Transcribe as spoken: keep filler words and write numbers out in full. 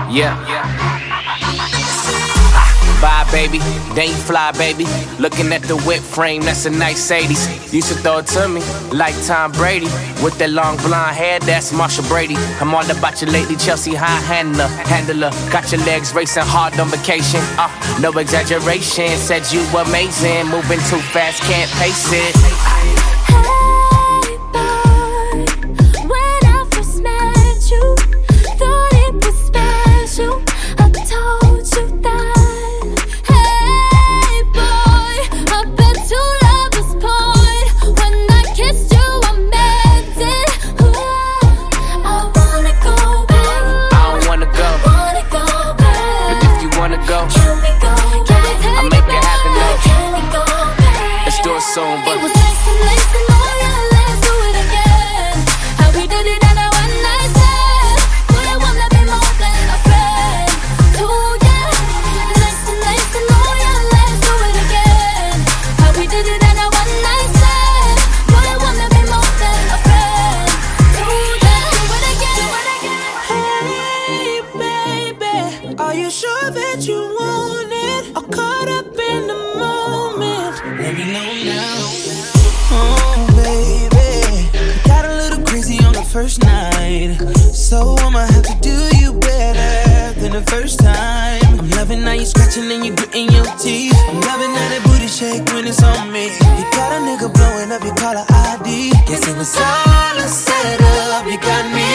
Yeah. Bye, baby. They ain't fly, baby. Looking at the whip frame, that's a nice eighties. Used to throw it to me like Tom Brady. With that long blonde hair, that's Marsha Brady. I'm all about you lately, Chelsea high handler. Handler, got your legs racing hard on vacation. Uh, no exaggeration, said you amazing. Moving too fast, can't pace it. Soon, but it was nice and nice and more, yeah, let's do it again. How we did it on a one night stand. But I wanna be more than a friend. Ooh, yeah. Nice and nice and more, yeah, let's do it again. How we did it on a one night stand. But I wanna be more than a friend. Ooh, yeah. Do it again, do it again. Hey, baby, are you sure that you want it? Or caught up in the moment? Let me know now. Oh, baby, got a little crazy on the first night, so I'ma have to do you better than the first time. I'm loving how you scratching and you gritting your teeth. I'm loving how that booty shake when it's on me. You got a nigga blowing up your caller I D. Guess it was all a setup. You got me